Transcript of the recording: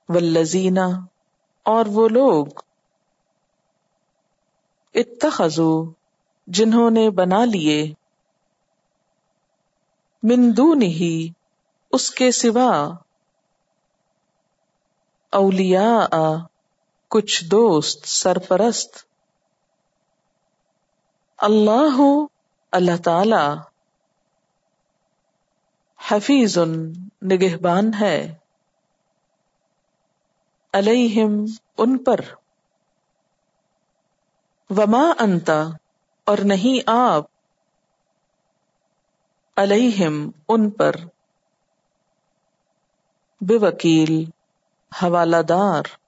वल्लजीना, और वो लोग, इत्तखज़ू, जिन्होंने बना लिए, मिन दूनिही, उसके सिवा, औलिया, कुछ दोस्त सरपरस्त, अल्लाहु, अल्लाह ताला, हफीजुन, निगहबान है, अलैहिम, उन पर, वमा अंता, और नहीं आप, अलैहिम, उन पर, बेवकील, हवालादार।